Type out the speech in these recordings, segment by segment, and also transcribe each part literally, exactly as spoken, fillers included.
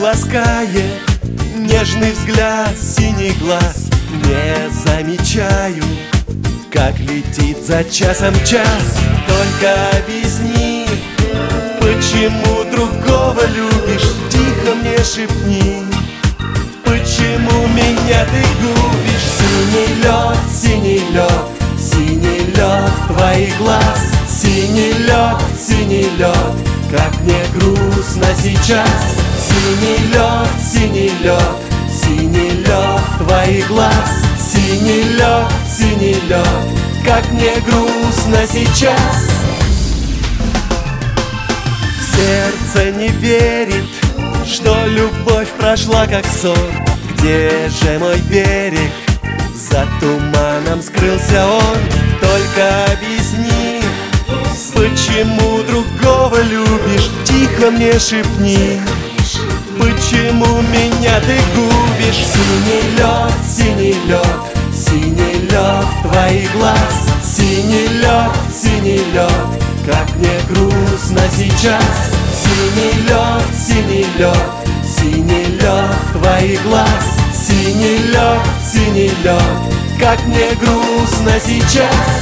ласкает нежный взгляд, синий глаз. Не замечаю, как летит за часом час. Только объясни, почему другого любишь, тихо мне шепни. Почему меня ты губишь? Синий лед, синий лед, синий лед твоих глаз. Синий лед, синий лед, как мне грустно сейчас. Синий лед, синий лед, синий лед твоих глаз. Синий лед, синий лед, как мне грустно сейчас. Сердце не верит, что любовь прошла как сон. Где же мой берег? За туманом скрылся он. Только объясни, почему другого любишь, тихо мне шепни. Почему меня ты губишь? Синий лед, синий лед, синий лед твоих глаз. Синий лед, синий лед, как мне грустно сейчас. Синий лед, синий лед, синий лед твоих глаз. Синий лед, синий лед, как мне грустно сейчас.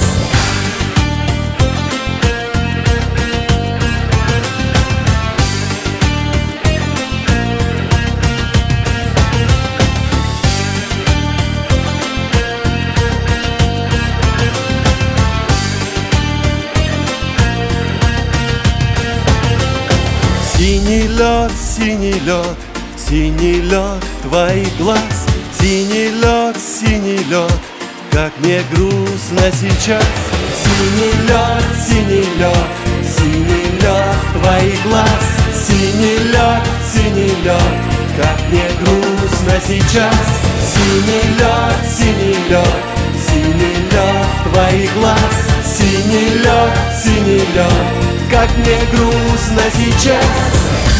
Синий лед, синий лед, синий лед твоих глаз. Синий лед, синий лед, как мне грустно сейчас. Синий лед, синий лед, синий лед твоих глаз. Синий лед, синий лед, как мне грустно сейчас. Синий лед, синий лед, синий лед твоих глаз. Синий лед, синий лед, как мне грустно сейчас.